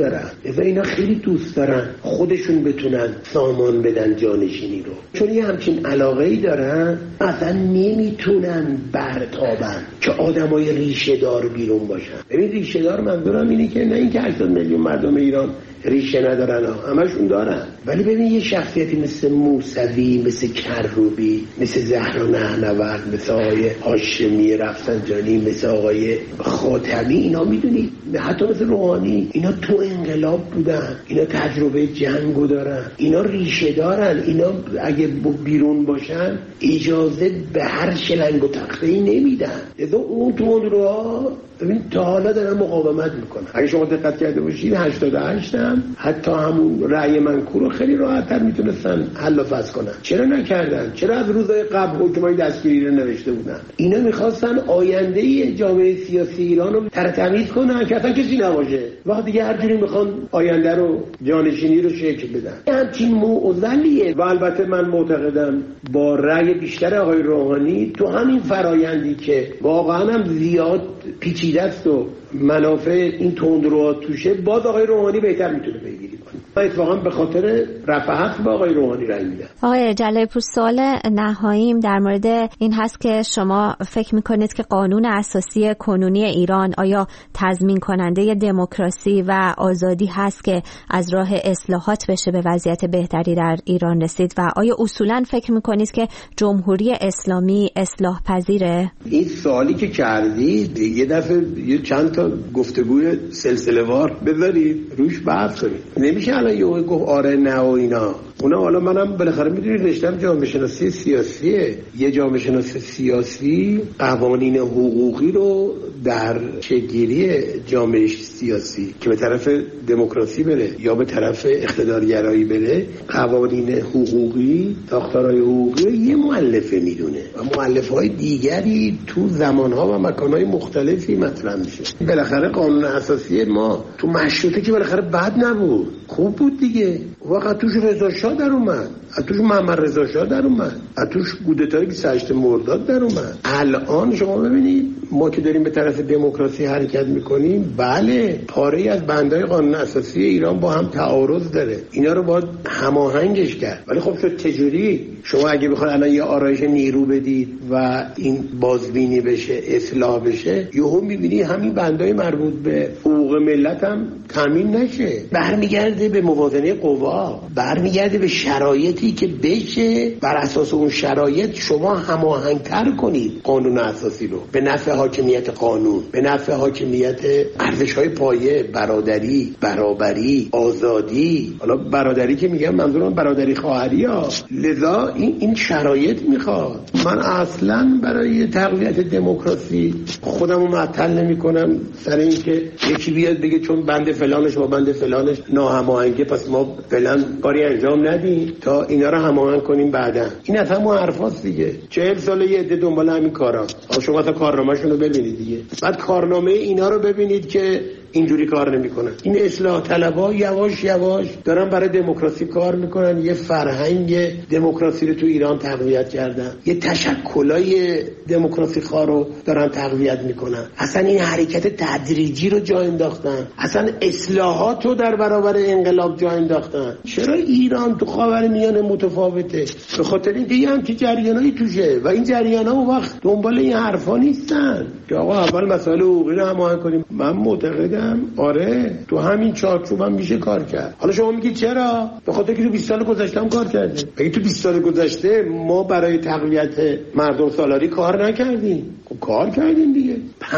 دارن. لذا اینا خیلی دوست دارن خودشون بتونن سامان بدن جانشینی رو، چون یه همچین علاقه‌ای دارن اصلا نمیتونن برتابن که آدمای ریشه دار بیرون باشن. ببین ریشه دار منظورم اینه که نه اینکه 80 میلیون مردم ایران ریشه ندارن، همشون دارن، ولی ببین یه شخصیتی مثل موسوی، مثل کروبی، مثل زهرا نحنورد، مثل آقای هاشمی رفسنجانی، مثل آقای خاتمی، اینا میدونی حتی مثل روحانی، اینا تو انقلاب بودن، اینا تجربه جنگو دارن، اینا ریشه دارن، اینا اگه بیرون باشن اجازه به هر شلنگ و تخته‌ای نمیدن. لذا اون تو اون رو ببین تا حالا دارن مقاومت میکنن. اگه شما دقت کرده باشید 88 هم حتی همون رأی منکور رو خیلی راحت‌تر میتونستن حل و فصل کنن. چرا نکردن؟ چرا از روزهای قبل حکمای دستگیری رو نوشته بودن؟ اینا میخواستن آینده جامعه سیاسی ایران رو ترتمیز کنن که اصلا کسی نباشه. وقتی دیگه هر جوری میخوان آینده رو جانشینی رو شکل بدن. همچین معضلیه. و البته من معتقدم با رأی بیشتر آقای روحانی تو همین فرایندی که واقعا هم زیاد پیچیده است و منافع این تندروها توشه، باز آقای روحانی بهتر میتونه پیگیری کنه. من اتفاقا به خاطر رفع حق به آقای روحانی رأی میدم. آقای جلالی‌پور، سوال نهاییم در مورد این هست که شما فکر میکنید که قانون اساسی کنونی ایران آیا تضمین کننده دموکراسی و آزادی هست که از راه اصلاحات بشه به وضعیت بهتری در ایران رسید و آیا اصولا فکر میکنید که جمهوری اسلامی اصلاح پذیره؟ این سوالی که کردید یه دفعه یه چند تا گفتگوی سلسله وار بذارید روش بحث کنید. نمیشه الان یه گفت آره نه و اینا. اونا حالا منم بالاخره میدونید رشتم جامعه شناسی سیاسیه. یه جامعه شناسی سیاسی قوانین حقوقی رو در چگیری جامعه سیاسی که به طرف دموکراسی بره یا به طرف اقتدارگرایی بره، قوانین حقوقی، ساختارهای حقوقی یه مؤلفه میدونه و مؤلفه‌های دیگری تو زمانها و مکانهای مختلفی مطرح میشه. بالاخره قانون اساسی ما تو مشروطه که بالاخره بد نبود، خوب بود دیگه. وقت توش رضا شاه در اومد، توش محمد رضا شاه در اومد، توش کودتای 28 مرداد در اومد. الان شما ببینید ما که داریم به طرف دموکراسی حرکت میکنیم، بله پاره‌ای از بندهای قانون اساسی ایران با هم تعارض داره، اینا رو باید هماهنگش کرد. ولی خب شد چجوری؟ شما اگه بخواید الان یه آرایش نیرو بدید و این بازبینی بشه، اصلاح بشه، یهو میبینی همین بندهای مربوط به حقوق ملت هم تامین نشه. برمیگرده به موازنه قوا، برمیگرده به شرایطی که بشه بر اساس اون شرایط شما هماهنگ‌تر کنید قانون اساسی رو به نفع حاکمیت قانون، به نفع حاکمیت ارزش‌های پایه، برادری، برابری، آزادی. حالا برادری که میگم منظورم برادری خواهری‌ها. لذا این شرایط میخواد. من اصلا برای تقویت دموکراسی خودمو معطل نمی‌کنم سر این که یکی بیاد بگه چون بند فلانش با بند فلانش ناهماهنگه پس ما فلان کاری انجام ندیم تا اینا رو هماهنگ کنیم بعدا. این اصلا مو حرفاست دیگه. 40 ساله یه عده دنبال همین کارا. شما تا کارنامه‌شون رو ببینید دیگه. بعد کارنامه اینا رو ببینید که اینجوری کار نمیکنن. این اصلاح طلبها یواش یواش دارن برای دموکراسی کار میکنن، یه فرهنگ دموکراسی رو تو ایران تقویت کردن، یه تشکلای دموکراسی خواه رو دارن تقویت میکنن. اصلا این حرکت تدریجی رو جا انداختن، اصلا اصلاحات رو در برابر انقلاب جا انداختن. چرا ایران تو خاورمیانه متفاوته؟ به خاطر اینکه یه همچین جریانایی توشه و این جریانا اون وقت دنبال این حرفا نیستن که آقا اول مسائل حقوقی رو هماهنگ کنیم. من معتقدم آره تو همین چارچوب هم میشه کار کرد. حالا شما میگید چرا؟ به خاطر که تو 20 سال گذشته هم کار کردیم. اگه تو 20 سال گذشته ما برای تقویت مردم سالاری کار نکردیم، خب کار کردیم دیگه.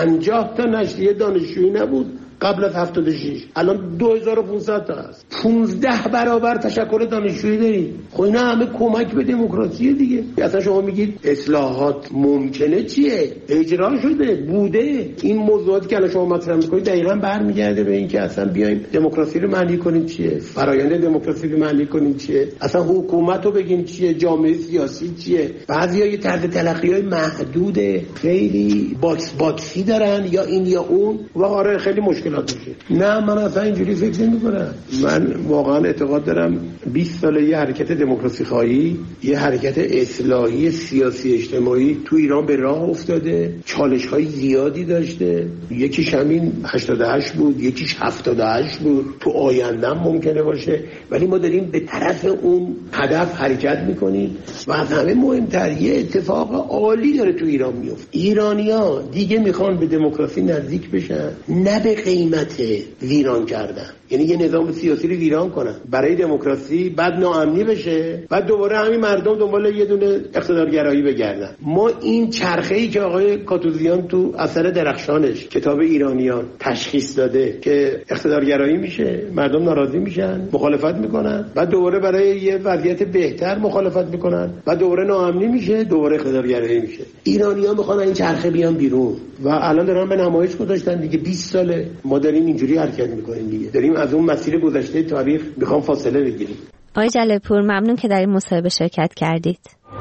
50 تا نشریه دانشجویی نبود قبل از 76، الان 2500 تا هست. 15 برابر تشکل دانشجویی داریم. خب اینا همه کمک به دموکراسی دیگه. اصلا شما میگید اصلاحات ممکنه چیه؟ اجرا شده، بوده. این موضوعاتی که الان شما مطرح میکنید دقیقاً برمیگرده به این که اصلا بیایم دموکراسی رو معنی کنیم چیه، فرآیند دموکراسی رو معنی کنیم چیه، اصلا حکومت رو بگیم چیه، جامعه سیاسی چیه. بعضیا یه طرز تلقی‌های محدود خیلی باکسی دارن، یا این یا اون. و آره خیلی مشکل اصلاح بشه. نه من اصلا اینجوری فکر نمی‌کنم. من واقعا اعتقاد دارم 20 سال یه حرکت دموکراسی خواهی، یه حرکت اصلاحی سیاسی اجتماعی تو ایران به راه افتاده، چالش‌های زیادی داشته، یکیش همین 88 بود، یکیش 78 بود، تو آینده هم ممکنه باشه، ولی ما داریم به طرف اون هدف حرکت میکنیم و از همه مهمتر یه اتفاق عالی داره تو ایران میفته. ایرانی‌ها دیگه میخوان به دموکراسی نزدیک بشن، نه به قیمت ویران کردن. یعنی یه نظام سیاسی رو ویران کنن برای دموکراسی، بعد ناامنی بشه، بعد دوباره همین مردم دنبال یه دونه اقتدارگرایی بگردن. ما این چرخه‌ای که آقای کاتوزیان تو اثر درخشانش کتاب ایرانیان تشخیص داده که اقتدارگرایی میشه، مردم ناراضی میشن، مخالفت میکنن، بعد دوباره برای یه وضعیت بهتر مخالفت میکنن، بعد دوباره ناامنی میشه، دوباره اقتدارگرایی میشه. ایرانی‌ها میخوان این چرخه بیان بیرون و الان دارن به نمایش گذاشتن دیگه. 20 ساله ما داریم اینجوری حرکت میکنیم دیگه، داریم از اون مسیر گذشته تاریخ میخوام فاصله بگیریم. آقای جلالپور ممنون که در این مصاحبه شرکت کردید.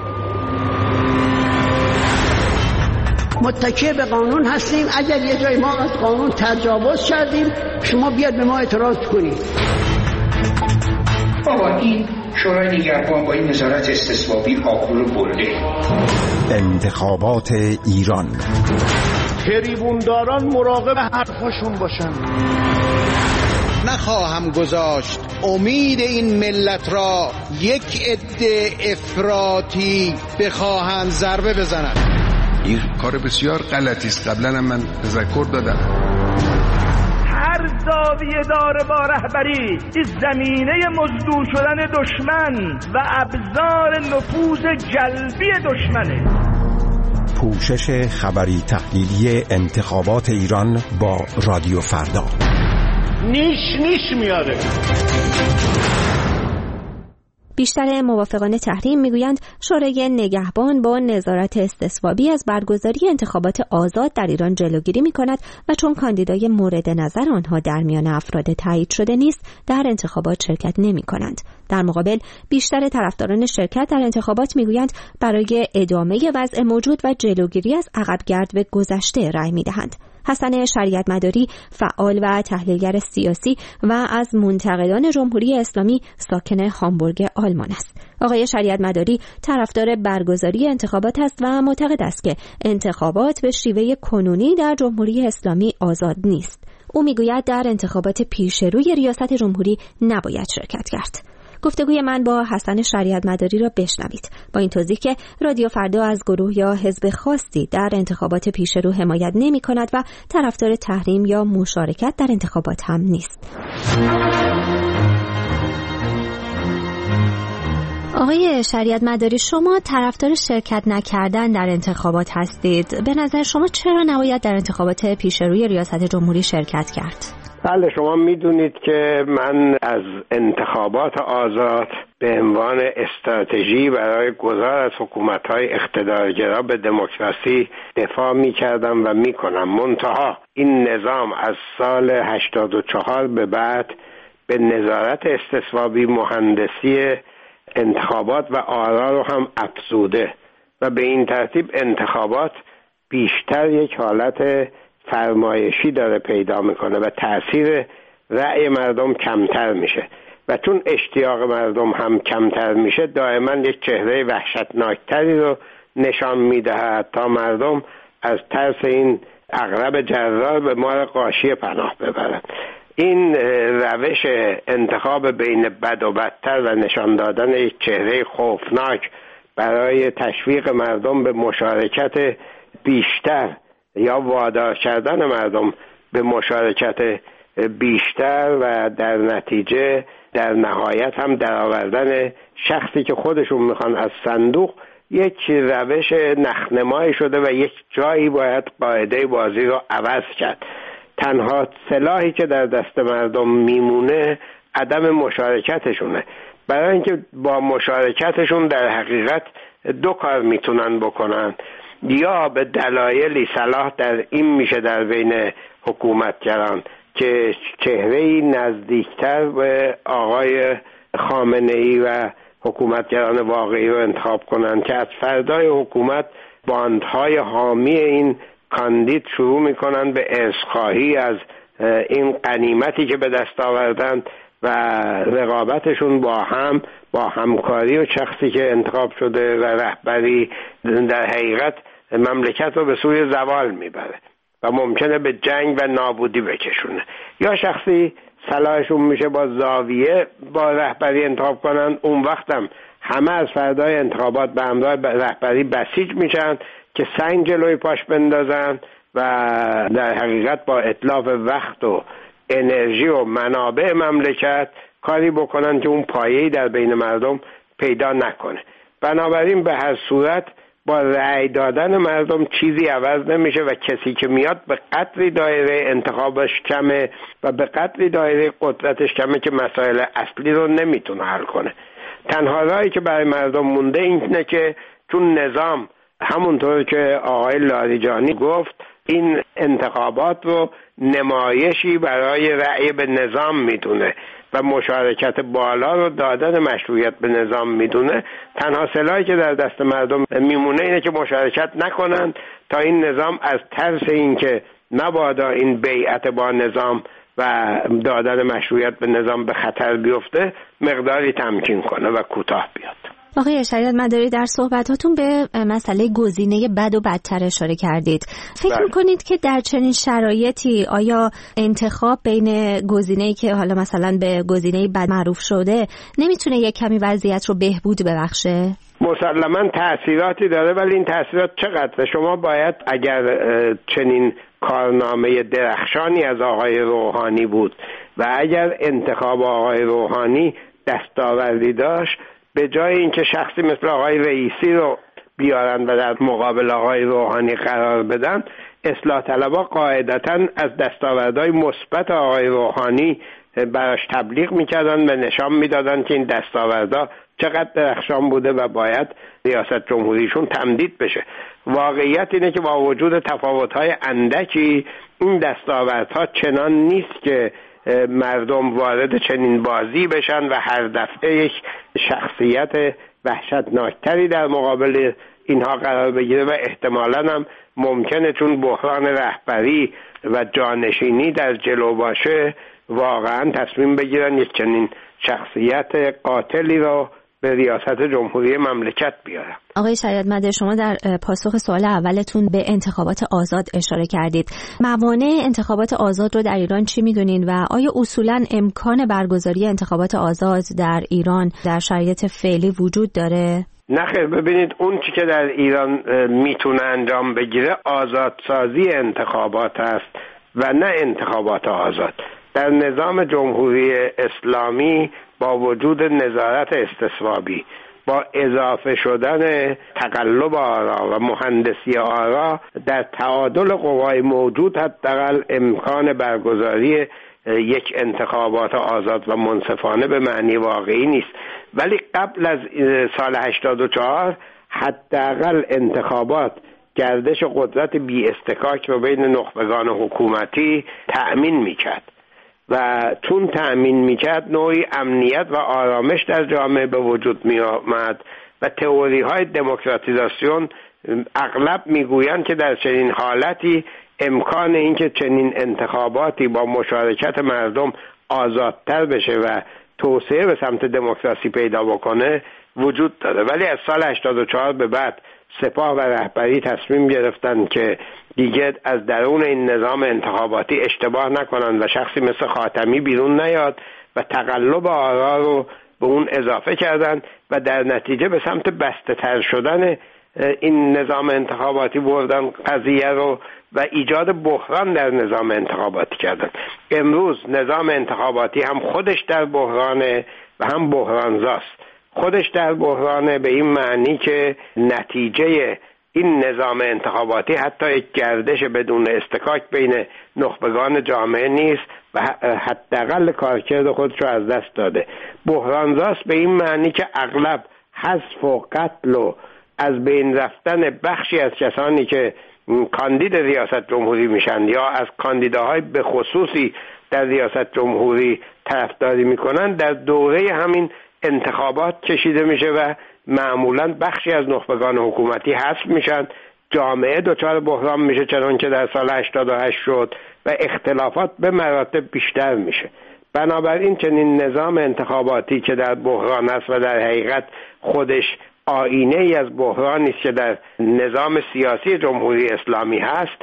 متکی به قانون هستیم. اگر یه جای ما از قانون تجاوز کردیم شما بیاد به ما اعتراض کنید. بابا این شورای نگهبان با این نظارت استصوابی آخر رو برده. انتخابات ایران، تریبونداران مراقب حرفاشون باشن. نخواهم گذاشت امید این ملت را یک عده افراطی بخواهند ضربه بزنند. این کار بسیار غلطی است. قبلا هم من تذکر دادم. هر زاویه داره با رهبری این زمینه مزدور شدن دشمن و ابزار نفوذ جلبی دشمنه. پوشش خبری تحلیلی انتخابات ایران با رادیو فردا. نیش میاره. بیشتر موافقان تحریم میگویند شورای نگهبان با نظارت استصوابی از برگزاری انتخابات آزاد در ایران جلوگیری میکند و چون کاندیدای مورد نظر آنها در میان افراد تایید شده نیست در انتخابات شرکت نمیکنند. در مقابل بیشتر طرفداران شرکت در انتخابات میگویند برای ادامه وضع موجود و جلوگیری از عقبگرد به گذشته رأی میدهند. حسن شریعت مداری فعال و تحلیلگر سیاسی و از منتقدان جمهوری اسلامی ساکن هامبورگ آلمان است. آقای شریعت مداری طرفدار برگزاری انتخابات است و معتقد است که انتخابات به شیوه کنونی در جمهوری اسلامی آزاد نیست. او میگوید در انتخابات پیش روی ریاست جمهوری نباید شرکت کرد. گفتگوی من با حسن شریعت مداری را بشنوید با این توضیح که رادیو فردا از گروه یا حزب خاصی در انتخابات پیشرو حمایت نمی کند و طرفدار تحریم یا مشارکت در انتخابات هم نیست. آقای شریعت مداری، شما طرفدار شرکت نکردن در انتخابات هستید. به نظر شما چرا نباید در انتخابات پیشروی ریاست جمهوری شرکت کرد؟ بله، شما میدونید که من از انتخابات آزاد به عنوان استراتژی برای گذار از حکومت‌های اقتدارگرا به دموکراسی دفاع می‌کردم و می‌کنم. منتها این نظام از سال 84 به بعد به نظارت استصوابی مهندسی انتخابات و آرا رو هم افزوده و به این ترتیب انتخابات بیشتر یک حالت فرمایشی داره پیدا میکنه و تأثیر رأی مردم کمتر میشه و چون اشتیاق مردم هم کمتر میشه دائما یک چهره وحشتناکتری رو نشان میدهد تا مردم از ترس این عقرب جرار به مار غاشیه پناه ببرند. این روش انتخاب بین بد و بدتر و نشان دادن یک چهره خوفناک برای تشویق مردم به مشارکت بیشتر یا وادار کردن مردم به مشارکت بیشتر و در نتیجه در نهایت هم درآوردن شخصی که خودشون میخوان از صندوق، یک روش نخنمایی شده و یک جایی باید قاعده بازی رو عوض کرد. تنها سلاحی که در دست مردم میمونه عدم مشارکتشونه، برای اینکه با مشارکتشون در حقیقت دو کار میتونن بکنن: یا به دلایلی صلاح در این میشه در بین حکومتگران که چهره‌ای نزدیکتر به آقای خامنه‌ای و حکومتگران واقعی رو انتخاب کنند که از فردای حکومت باندهای حامی این کاندید شروع میکنن به عذرخواهی از این غنیمتی که به دست آوردن و رقابتشون با همکاری و شخصی که انتخاب شده و رهبری در حقیقت مملکت رو به سوی زوال میبره و ممکنه به جنگ و نابودی بکشونه. یا شخصی صلاحشون میشه با زاویه با رهبری انتخاب کنن، اون وقتم همه از فردای انتخابات به همراه رهبری بسیج میشن که سنگ جلوی پاش بندازن و در حقیقت با اتلاف وقت و انرژی و منابع مملکت کاری بکنن که اون پایه‌ای در بین مردم پیدا نکنه. بنابراین به هر صورت با رأی دادن مردم چیزی عوض نمیشه و کسی که میاد به قدری دایره انتخابش کمه و به قدری دایره قدرتش کمه که مسائل اصلی رو نمیتونه حل کنه. تنها راهی که برای مردم مونده اینه که چون نظام همونطور که آقای لاریجانی گفت این انتخابات رو نمایشی برای رأی به نظام میدونه و مشارکت بالا رو دادن مشروعیت به نظام میدونه، تنها سلاحی که در دست مردم میمونه اینه که مشارکت نکنن تا این نظام از ترس این که مبادا این بیعت با نظام و دادن مشروعیت به نظام به خطر بیفته مقداری تمکین کنه و کوتاه بیاد. آقای شریعت مداری در صحبتاتون به مسئله گزینه بد و بدتر اشاره کردید. فکر میکنید که در چنین شرایطی آیا انتخاب بین گزینه‌ای که حالا مثلا به گزینه بد معروف شده نمیتونه یک کمی وضعیت رو بهبود ببخشه؟ مسلماً تأثیراتی داره، ولی این تأثیرات چقدر؟ شما باید اگر چنین کارنامه درخشانی از آقای روحانی بود و اگر انتخاب آقای روحانی دستاوردی داشت، به جای اینکه شخصی مثل آقای رئیسی رو بیارن و در مقابل آقای روحانی قرار بدن، اصلاح طلبها قاعدتاً از دستاوردهای مثبت آقای روحانی براش تبلیغ میکردن و نشان میدادن که این دستاوردها چقدر درخشان بوده و باید ریاست جمهوریشون تمدید بشه. واقعیت اینه که با وجود تفاوت‌های اندکی این دستاوردها چنان نیست که مردم وارد چنین بازی بشن و هر دفعه یک شخصیت وحشتناکتری در مقابل اینها قرار بگیره و احتمالاً هم ممکنه چون بحران رهبری و جانشینی در جلو باشه واقعاً تصمیم بگیرن یک چنین شخصیت قاتلی رو به ریاست جمهوری مملکت بیارن. آقای شریعت مداری، شما در پاسخ سوال اولتون به انتخابات آزاد اشاره کردید. موانع انتخابات آزاد رو در ایران چی میدونین و آیا اصولاً امکان برگزاری انتخابات آزاد در ایران در شرایط فعلی وجود داره؟ نه خیر، ببینید اون چی که در ایران میتونه انجام بگیره آزادسازی انتخابات است و نه انتخابات آزاد. در نظام جمهوری اسلامی با وجود نظارت استصوابی، با اضافه شدن تقلب آرا و مهندسی آرا در تعادل قوای موجود حداقل امکان برگزاری یک انتخابات آزاد و منصفانه به معنی واقعی نیست. ولی قبل از سال 84 حداقل انتخابات گردش قدرت بی استکاک رو بین نخبگان حکومتی تأمین میکرد و چون تأمین میکرد نوعی امنیت و آرامش در جامعه به وجود می آمد و تئوری های دموکراتیزاسیون اغلب میگویند که در چنین حالتی امکان اینکه چنین انتخاباتی با مشارکت مردم آزادتر بشه و توسعه به سمت دموکراسی پیدا بکنه وجود داره. ولی از سال 84 به بعد سپاه و رهبری تصمیم گرفتن که دیگه از درون این نظام انتخاباتی اشتباه نکنن و شخصی مثل خاتمی بیرون نیاد و تقلب آرا رو به اون اضافه کردن و در نتیجه به سمت بسته تر شدن این نظام انتخاباتی بردن قضیه رو و ایجاد بحران در نظام انتخاباتی کردن. امروز نظام انتخاباتی هم خودش در بحرانه و هم بحرانزاست. خودش در بحرانه به این معنی که نتیجه این نظام انتخاباتی حتی یک گردش بدون استکاک بین نخبگان جامعه نیست و حداقل کارکرد خودش رو از دست داده. بحرانزاست به این معنی که اغلب حذف و قتل و از بین رفتن بخشی از کسانی که کاندید ریاست جمهوری میشن یا از کاندیداهای به خصوصی در ریاست جمهوری طرفداری میکنن در دوره همین انتخابات کشیده میشه و معمولاً بخشی از نخبگان حکومتی حذف میشن جامعه دچار بحران میشه چنان که در سال 88 شد و اختلافات به مراتب بیشتر میشه. بنابراین چنین نظام انتخاباتی که در بحران است و در حقیقت خودش آینه ای از بحرانی است که در نظام سیاسی جمهوری اسلامی هست،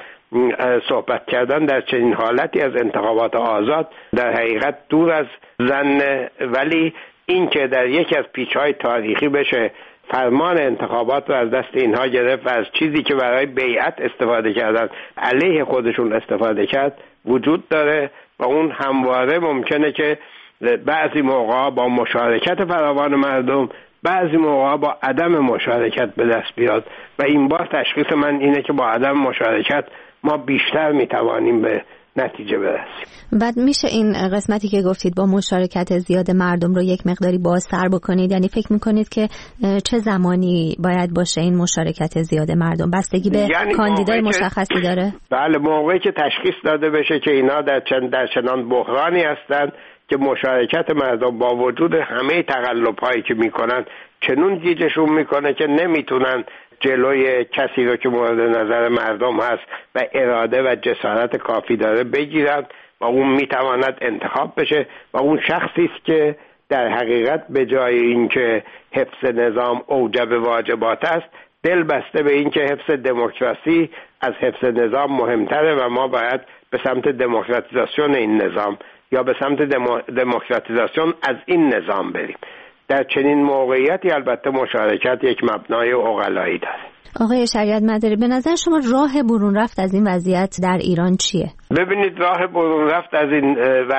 صحبت کردن در چنین حالتی از انتخابات آزاد در حقیقت دور از ظن، ولی این که در یکی از پیچ‌های تاریخی بشه فرمان انتخابات رو از دست اینها گرفت و از چیزی که برای بیعت استفاده کردن علیه خودشون استفاده کرد وجود داره و اون همواره ممکنه که بعضی موقعا با مشارکت فراوان مردم، بعضی موقعا با عدم مشارکت به دست بیاد و این بار تشخیص من اینه که با عدم مشارکت ما بیشتر میتوانیم به نتیجه برسیم. بعد میشه این قسمتی که گفتید با مشارکت زیاد مردم رو یک مقداری بازتر بکنید؟ یعنی فکر میکنید که چه زمانی باید باشه این مشارکت زیاد مردم؟ بستگی به کاندیدای مشخصی داره؟ بله، موقعی که تشخیص داده بشه که اینا در چنان بحرانی هستند که مشارکت مردم با وجود همه تقلب‌هایی که میکنن چنون گیجشون میکنه که نمیتونن جلوی کسی رو که مورد نظر مردم هست و اراده و جسارت کافی داره بگیرن و اون میتواند انتخاب بشه و اون شخصی است که در حقیقت به جای اینکه حفظ نظام اوجب واجبات است، دل بسته به اینکه حفظ دموکراسی از حفظ نظام مهمتره و ما باید به سمت دموکراتیزاسیون این نظام یا به سمت دموکراتیزاسیون از این نظام بریم. در چنین موقعیتی البته مشارکت یک مبنای عقلایی داره. آقای شریعت مداری، به نظر شما راه برون رفت از این وضعیت در ایران چیه؟ ببینید، راه برون رفت از این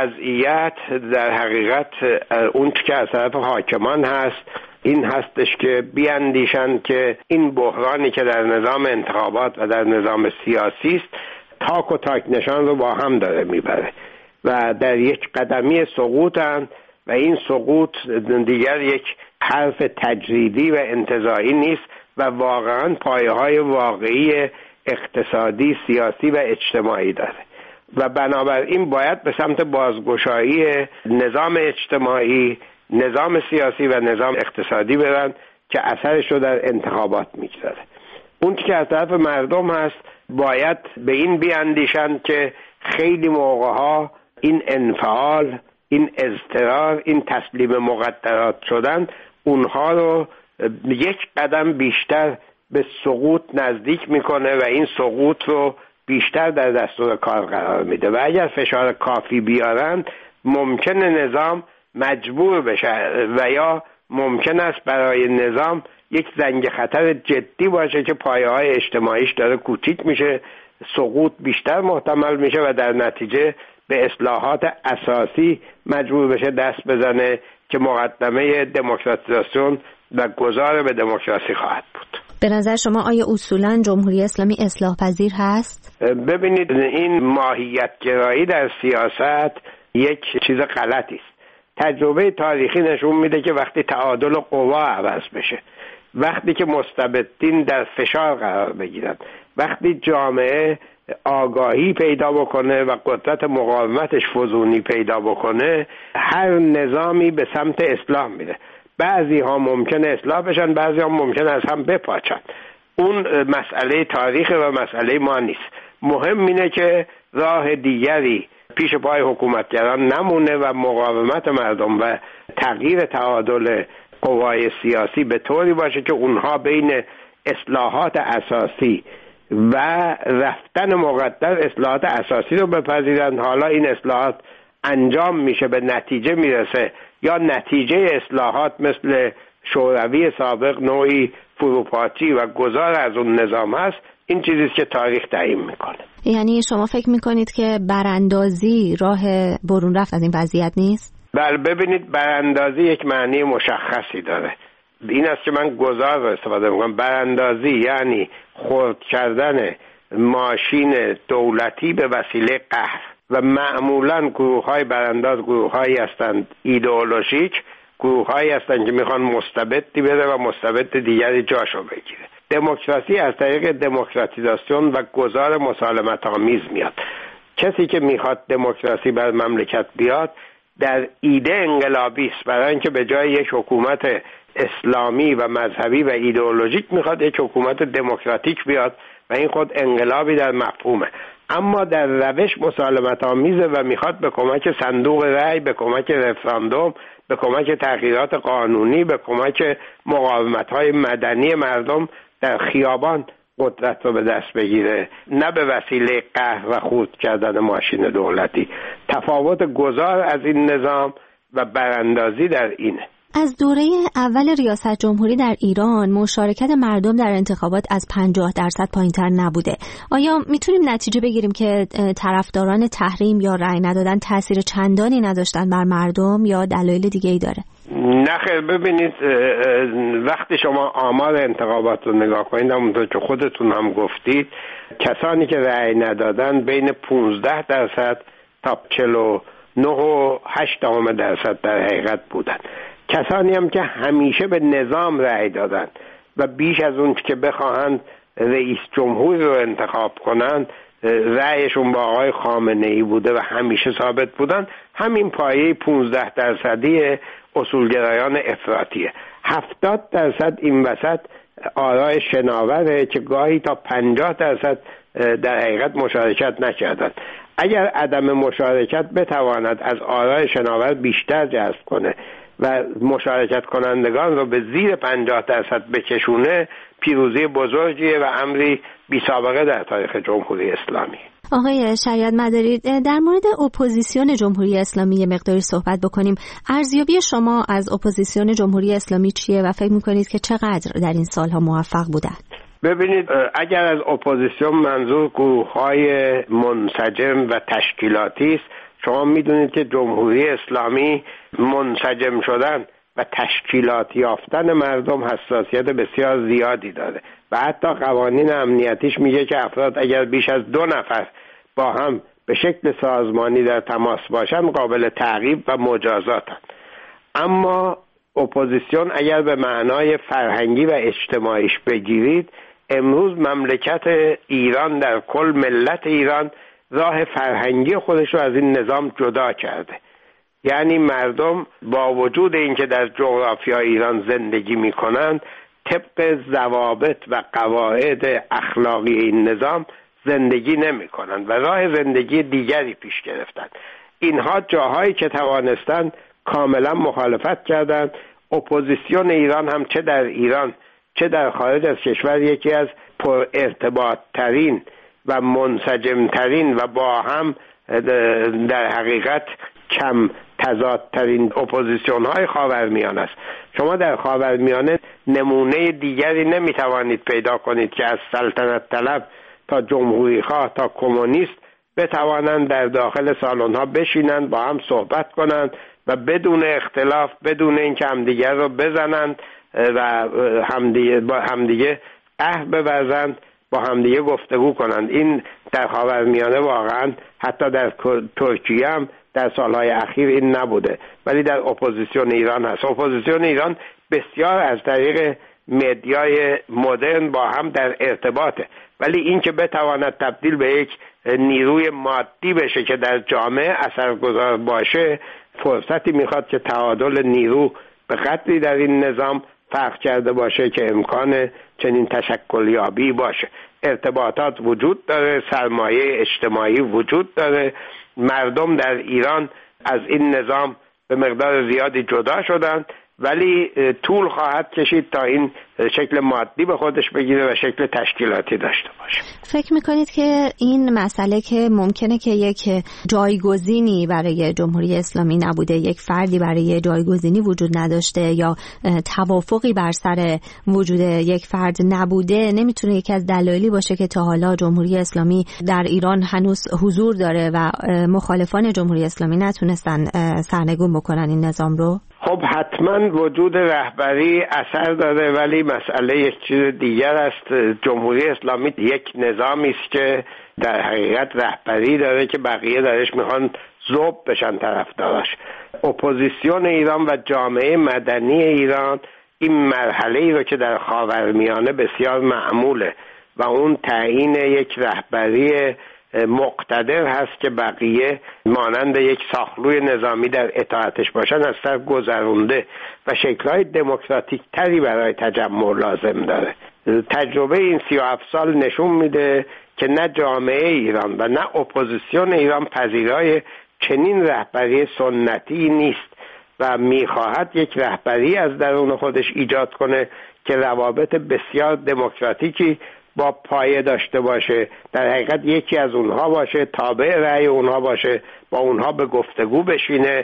وضعیت در حقیقت اون که از طرف حاکمان هست این هستش که بیاندیشند که این بحرانی که در نظام انتخابات و در نظام سیاسی است تاک و تاک نشان رو با هم داره میبره و در یک قدمی سقوطند و این سقوط دیگر یک حرف تجریدی و انتزاعی نیست و واقعا پایه‌های واقعی اقتصادی، سیاسی و اجتماعی داره و بنابراین باید به سمت بازگشایی نظام اجتماعی، نظام سیاسی و نظام اقتصادی برن که اثرش رو در انتخابات میگذاره. اون که از طرف مردم هست باید به این بیاندیشند که خیلی موقعها این انفعال، این اضطرار، این تسلیم مقدرات شدن اونها رو یک قدم بیشتر به سقوط نزدیک میکنه و این سقوط رو بیشتر در دستور کار قرار میده و اگر فشار کافی بیارن ممکنه نظام مجبور بشه و یا ممکن است برای نظام یک زنگ خطر جدی باشه که پایه‌های اجتماعیش داره کوچیک میشه، سقوط بیشتر محتمل میشه و در نتیجه به اصلاحات اساسی مجبور بشه دست بزنه که مقدمه دموکراتیزاسیون و گذار به دموکراسی خواهد بود. به نظر شما آیا اصولاً جمهوری اسلامی اصلاح پذیر هست؟ ببینید، این ماهیت گرایی در سیاست یک چیز غلطی است. تجربه تاریخی نشون میده که وقتی تعادل قوا عوض بشه، وقتی که مستبدین در فشار قرار بگیرن، وقتی جامعه آگاهی پیدا بکنه و قدرت مقاومتش فزونی پیدا بکنه، هر نظامی به سمت اصلاح میره. بعضی ها ممکنه اصلاح بشن، بعضی ها ممکنه از هم بپاچن. اون مسئله تاریخ و مسئله ما نیست. مهم اینه که راه دیگری پیش پای حکومتگران نمونه و مقاومت مردم و تغییر تعادل قوای سیاسی به طوری باشه که اونها بین اصلاحات اساسی و رفتن مقدر اصلاحات اساسی رو بپذیرند. حالا این اصلاحات انجام میشه، به نتیجه میرسه یا نتیجه اصلاحات مثل شوروی سابق نوعی فروپاشی و گذار از اون نظام هست، این چیزیست که تاریخ تعیین میکنه. یعنی شما فکر میکنید که براندازی راه برون رفت از این وضعیت نیست؟ بله، ببینید، براندازی یک معنی مشخصی داره. این است که من گذار رو استفاده میکنم. براندازی یعنی خرد کردن ماشین دولتی به وسیله قهر و معمولاً گروه‌های برانداز گروه‌هایی هستند ایدئولوژیک، گروه‌هایی هستند که میخوان مستبدی بده و مستبد دیگری جاشو بگیره. دموکراسی از طریق دموکراتیزاسیون و گذار مسالمت آمیز میاد. کسی که میخواد دموکراسی بر مملکت بیاد در ایده انقلابی است، برای اینکه به جای یک حکومت اسلامی و مذهبی و ایدئولوژیک میخواد یک حکومت دموکراتیک بیاد و این خود انقلابی در مفهومه، اما در روش مسالمت آمیزه و میخواد به کمک صندوق رأی، به کمک رفراندوم، به کمک تغییرات قانونی، به کمک مقاومت‌های مدنی مردم در خیابان قدرت رو به دست بگیره، نه به وسیله قهر و خورد کردن ماشین دولتی. تفاوت گذار از این نظام و براندازی در اینه. از دوره اول ریاست جمهوری در ایران مشارکت مردم در انتخابات از 50% پایین‌تر نبوده. آیا میتونیم نتیجه بگیریم که طرفداران تحریم یا رأی ندادن تأثیر چندانی نداشتن بر مردم یا دلایل دیگه‌ای داره؟ نه خیر، ببینید وقتی شما آمار انتخابات رو نگاه کنید، همونطور که خودتون هم گفتید، کسانی که رأی ندادن بین 15% تا 49.8% در حقیقت بودن. کسانی هم که همیشه به نظام رأی دادن و بیش از اون که بخواهند رئیس جمهوری رو انتخاب کنند رأیشون با آقای خامنه‌ای بوده و همیشه ثابت بودن، همین پایه 15% اصولگرایان افراطیه. 70% این وسط آرای شناوره که گاهی تا 50% در حقیقت مشارکت نکردند. اگر عدم مشارکت بتواند از آرای شناور بیشتر جذب کنه و مشارکت کنندگان رو به زیر 50% بکشونه، پیروزی بزرگیه و امری بی سابقه در تاریخ جمهوری اسلامی. آقای شریعت مداری، در مورد اپوزیسیون جمهوری اسلامی مقداری صحبت بکنیم. ارزیابی شما از اپوزیسیون جمهوری اسلامی چیه و فکر میکنید که چقدر در این سالها موفق بودند؟ ببینید، اگر از اپوزیسیون منظور گروه‌های منسجم و تشکیلاتی است، شما میدونید که جمهوری اسلامی منسجم شدن و تشکیلات یافتن مردم حساسیت بسیار زیادی داره و حتی قوانین امنیتیش میگه که افراد اگر بیش از 2 نفر با هم به شکل سازمانی در تماس باشن قابل تعقیب و مجازاتن. اما اپوزیسیون اگر به معنای فرهنگی و اجتماعیش بگیرید، امروز مملکت ایران در کل، ملت ایران راه فرهنگی خودش رو از این نظام جدا کرده. یعنی مردم با وجود اینکه در جغرافیای ایران زندگی میکنند، طبق ضوابط و قواعد اخلاقی این نظام زندگی نمیکنند و راه زندگی دیگری پیش گرفتند. اینها جاهایی که توانستند کاملا مخالفت کردند. اپوزیسیون ایران هم چه در ایران چه در خارج از کشور یکی از پر ارتباط ترین و منسجم ترین و با هم در حقیقت کم تضادترین اپوزیسیون های خاورمیانه است. شما در خاورمیانه نمونه دیگری نمیتوانید پیدا کنید که از سلطنت طلب تا جمهوری خواه تا کمونیست بتوانند در داخل سالن ها بشینند، با هم صحبت کنند و بدون اختلاف، بدون اینکه همدیگر رو بزنند و با همدیگه قهر بورزند، با همدیگه گفتگو کنند. این در خاورمیانه واقعا حتی در ترکیه هم در سالهای اخیر این نبوده، ولی در اپوزیسیون ایران هست. اپوزیسیون ایران بسیار از طریق مدیای مدرن با هم در ارتباطه، ولی این که بتواند تبدیل به یک نیروی مادی بشه که در جامعه اثرگذار باشه، فرصتی میخواد که تعادل نیرو به قدری در این نظام فرق کرده باشه که امکان چنین تشکلیابی باشه. ارتباطات وجود داره، سرمایه اجتماعی وجود داره. مردم در ایران از این نظام به مقدار زیادی جدا شدند، ولی طول خواهد کشید تا این شکل مادی به خودش بگیره و شکل تشکیلاتی داشته باشه. فکر میکنید که این مسئله که ممکنه که یک جایگزینی برای جمهوری اسلامی نبوده، یک فردی برای جایگزینی وجود نداشته یا توافقی بر سر وجود یک فرد نبوده، نمیتونه یکی از دلایلی باشه که تا حالا جمهوری اسلامی در ایران هنوز حضور داره و مخالفان جمهوری اسلامی نتونستن سرنگون بکنن این نظام رو؟ خب حتما وجود رهبری اثر داره، ولی مسئله یک چیز دیگر است. جمهوری اسلامی یک نظامی است که در حقیقت رهبری داره که بقیه درش میخوان ذوب بشن طرفداراش. اپوزیسیون ایران و جامعه مدنی ایران این مرحله‌ای رو که در خاورمیانه بسیار معموله و اون تعیین یک رهبری مقتدر هست که بقیه مانند یک ساخلوی نظامی در اطاعتش باشن، از سر گذرونده و شکل‌های دموکراتیک تری برای تجمع لازم داره. تجربه این 37 سال نشون میده که نه جامعه ایران و نه اپوزیسیون ایران پذیرای چنین رهبری سنتی نیست و میخواهد یک رهبری از درون خودش ایجاد کنه که روابط بسیار دموکراتیکی با پایه داشته باشه، در حقیقت یکی از اونها باشه، تابع رأی اونها باشه، با اونها به گفتگو بشینه،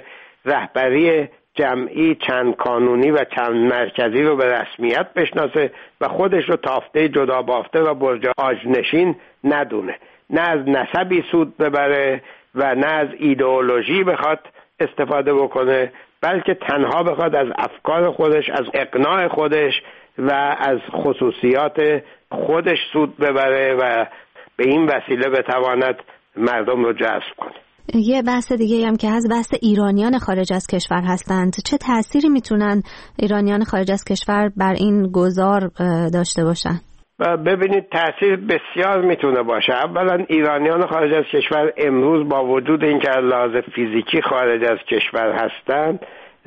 رهبری جمعی چند کانونی و چند مرکزی رو به رسمیت بشناسه و خودش رو تافته جدا بافته و برج آجنشین ندونه، نه از نسبی سود ببره و نه از ایدئولوژی بخواد استفاده بکنه، بلکه تنها بخواد از افکار خودش، از اقناع خودش و از خصوصیات خودش سود ببره و به این وسیله بتواند مردم رو جذب کنه. یه بحث دیگه هم که از بحث ایرانیان خارج از کشور هستند، چه تأثیری میتونن ایرانیان خارج از کشور بر این گذار داشته باشن؟ ببینید تأثیر بسیار میتونه باشه. اولا ایرانیان خارج از کشور امروز با وجود اینکه از لحاظ فیزیکی خارج از کشور هستند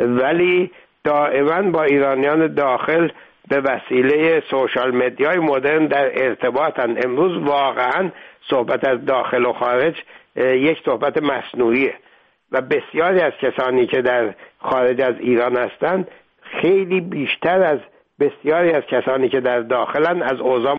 ولی دائما با ایرانیان داخل به وسیله سوشال مدیای مدرن در ارتباطن. امروز واقعا صحبت از داخل و خارج یک صحبت مصنوعیه و بسیاری از کسانی که در خارج از ایران هستند خیلی بیشتر از بسیاری از کسانی که در داخلن از اوضاع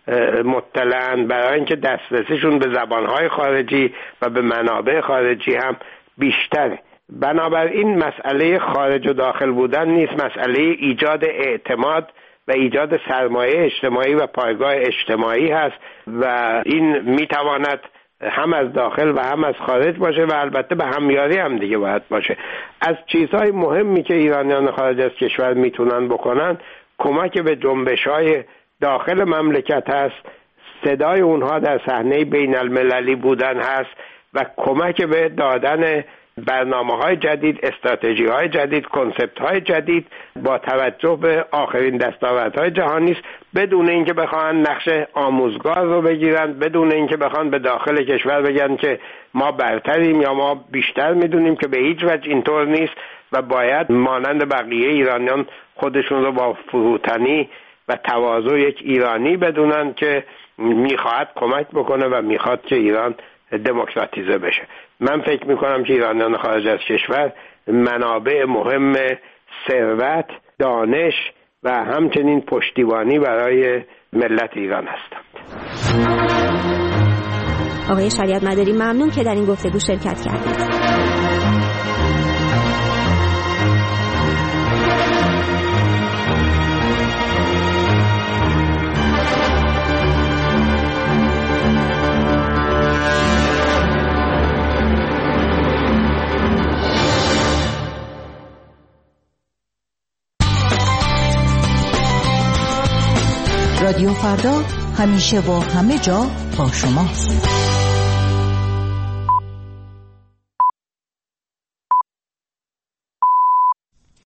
مطلعن، برای اینکه دسترسیشون به زبانهای خارجی و به منابع خارجی هم بیشتره. بنابراین مسئله خارج و داخل بودن نیست، مسئله ایجاد اعتماد و ایجاد سرمایه اجتماعی و پایگاه اجتماعی هست و این میتواند هم از داخل و هم از خارج باشه و البته به همیاری هم دیگه باید باشه. از چیزهای مهمی که ایرانیان خارج از کشور میتونن بکنن کمک به جنبش‌های داخل مملکت هست، صدای اونها در صحنه بین المللی بودن هست و کمک به دادن برنامه‌های جدید، استراتژی‌های جدید، کنسپت‌های جدید با توجه به آخرین دستاوردهای جهانی است، بدون اینکه بخوان نقش آموزگار رو بگیرن، بدون اینکه بخوان به داخل کشور بگن که ما برتریم یا ما بیشتر میدونیم، که به هیچ وجه اینطور نیست و باید مانند بقیه ایرانیان خودشون رو با فروتنی و تواضع یک ایرانی بدونن که میخواد کمک بکنه و میخواد که ایران دموکراتیزه بشه. من فکر میکنم که ایرانیان خارج از کشور منابع مهم ثروت، دانش و همچنین پشتیبانی برای ملت ایران هستند. آقای شریعت مداری ممنون که در این گفتگو شرکت کردید. رادیو فردا همیشه و همه جا با شماست.